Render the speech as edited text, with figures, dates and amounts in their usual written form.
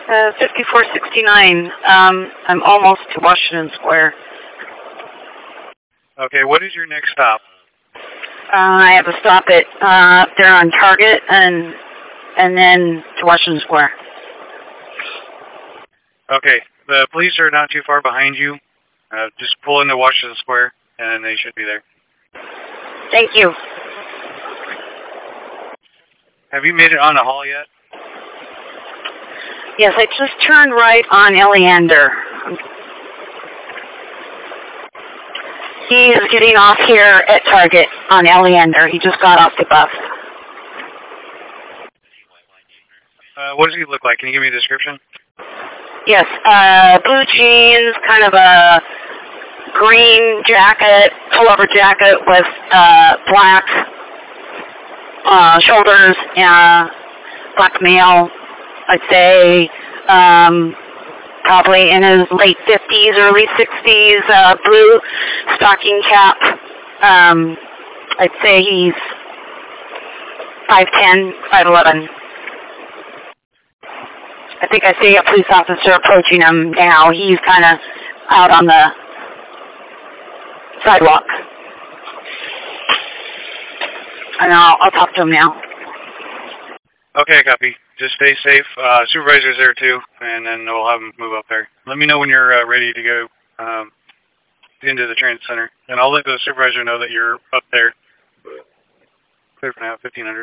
5469. I'm almost to Washington Square. Okay, what is your next stop? I have a stop at there on Target and then to Washington Square. Okay, the police are not too far behind you. Just pull into Washington Square, and they should be there. Thank you. Have you made it on the hall yet? Yes, I just turned right on Eleander. He is getting off here at Target on Eleander. He just got off the bus. What does he look like? Can you give me a description? Yes, blue jeans, kind of a green jacket, pullover jacket with black shoulders, black male, I'd say, probably in his late 50s, early 60s, blue stocking cap. I'd say he's 5'10", 5'11". I think I see a police officer approaching him now. He's kind of out on the sidewalk. And I'll talk to him now. Okay, copy. Just stay safe. Supervisor's there too, and then we'll have him move up there. Let me know when you're ready to go into the transit center, and I'll let the supervisor know that you're up there. Clear for now, 1500.